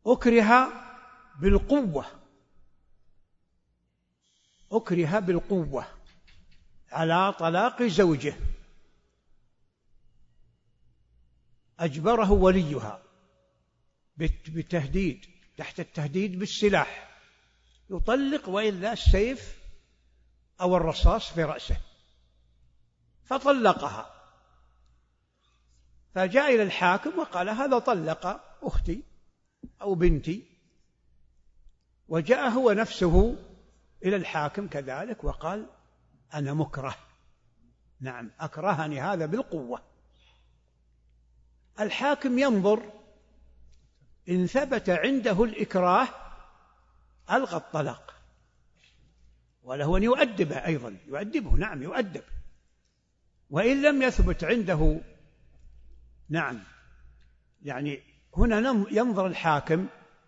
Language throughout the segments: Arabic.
أكره بالقوة، أكره بالقوة على طلاق زوجه، أجبره وليها بالتهديد، تحت التهديد بالسلاح، يطلق وإلا السيف أو الرصاص في رأسه، فطلقها. فجاء إلى الحاكم وقال هذا طلق أختي أو بنتي، وجاء هو نفسه إلى الحاكم كذلك وقال أنا مكره، نعم أكرهني هذا بالقوة. الحاكم ينظر، إن ثبت عنده الإكراه ألغى الطلاق، وله أن يؤدبه أيضا، يؤدبه، نعم يؤدب. وإن لم يثبت عنده، نعم، يعني هنا ينظر الحاكم،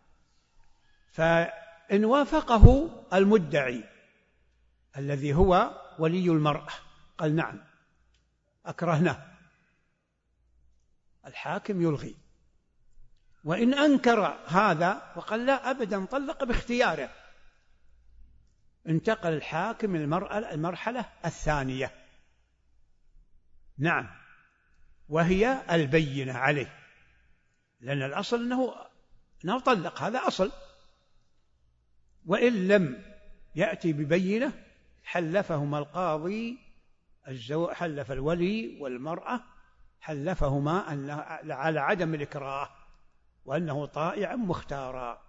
فإن وافقه المدعي الذي هو ولي المرأة قال نعم أكرهناه، الحاكم يلغي. وإن أنكر هذا وقال لا أبدا طلق باختياره، انتقل الحاكم المرحلة الثانية، نعم، وهي البينة عليه، لأن الأصل أنه طلق، هذا أصل. وإن لم يأتي ببينة حلفهما القاضي، حلف الولي والمرأة، حلفهما على عدم الإكراه وأنه طائع مختارا.